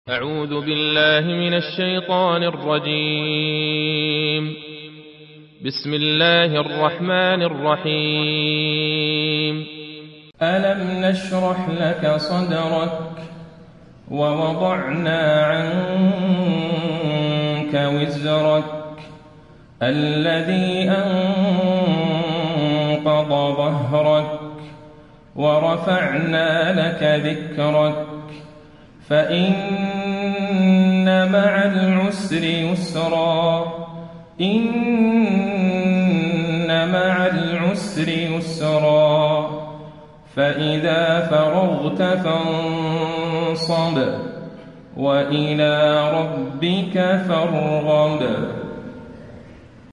أعوذ بالله من الشيطان الرجيم. بسم الله الرحمن الرحيم. ألم نشرح لك صدرك ووضعنا عنك وزرك الذي أنقض ظهرك ورفعنا لك ذكرك فإن مع العسر يسرا إن مع العسر يسرا فإذا فرغت فانصب وإلى ربك فارغب.